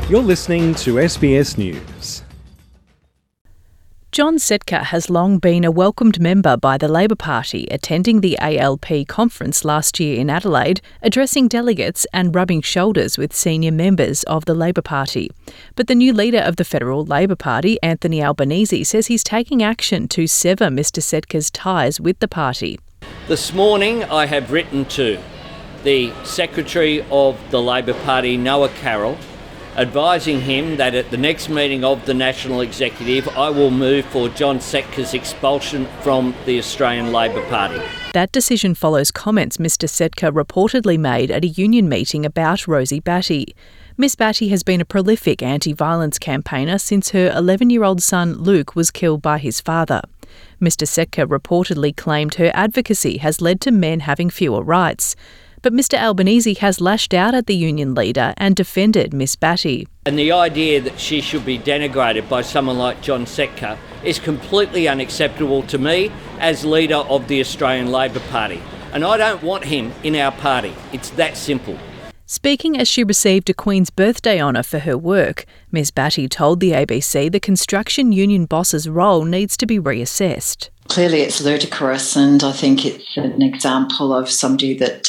You're listening to SBS News. John Setka has long been a welcomed member by the Labor Party, attending the ALP conference last year in Adelaide, addressing delegates and rubbing shoulders with senior members of the Labor Party. But the new leader of the Federal Labor Party, Anthony Albanese, says he's taking action to sever Mr Setka's ties with the party. This morning I have written to the Secretary of the Labor Party, Noah Carroll, advising him that at the next meeting of the National Executive I will move for John Setka's expulsion from the Australian Labor Party. That decision follows comments Mr Setka reportedly made at a union meeting about Rosie Batty. Miss Batty has been a prolific anti-violence campaigner since her 11-year-old son Luke was killed by his father. Mr Setka reportedly claimed her advocacy has led to men having fewer rights. But Mr Albanese has lashed out at the union leader and defended Miss Batty. And the idea that she should be denigrated by someone like John Setka is completely unacceptable to me as leader of the Australian Labor Party. And I don't want him in our party. It's that simple. Speaking as she received a Queen's Birthday honour for her work, Ms Batty told the ABC the construction union boss's role needs to be reassessed. Clearly it's ludicrous, and I think it's an example of somebody that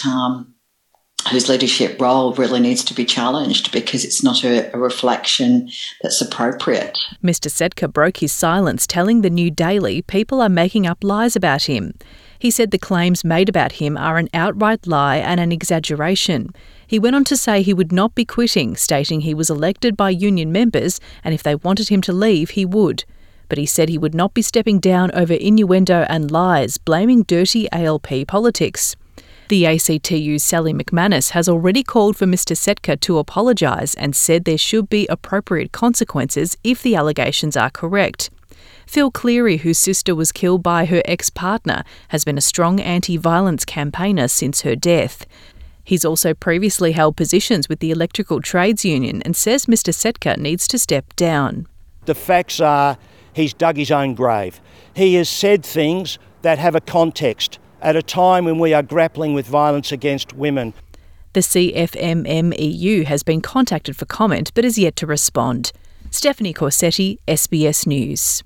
whose leadership role really needs to be challenged because it's not a reflection that's appropriate. Mr Setka broke his silence, telling the New Daily people are making up lies about him. He said the claims made about him are an outright lie and an exaggeration. He went on to say he would not be quitting, stating he was elected by union members and if they wanted him to leave, he would. But he said he would not be stepping down over innuendo and lies, blaming dirty ALP politics. The ACTU's Sally McManus has already called for Mr Setka to apologise and said there should be appropriate consequences if the allegations are correct. Phil Cleary, whose sister was killed by her ex-partner, has been a strong anti-violence campaigner since her death. He's also previously held positions with the Electrical Trades Union and says Mr Setka needs to step down. The facts are he's dug his own grave. He has said things that have a context at a time when we are grappling with violence against women. The CFMMEU has been contacted for comment but is yet to respond. Stephanie Corsetti, SBS News.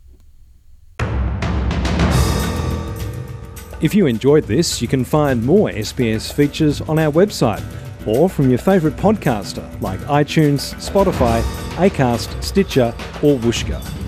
If you enjoyed this, you can find more SBS features on our website or from your favourite podcaster like iTunes, Spotify, Acast, Stitcher or Whooshkaa.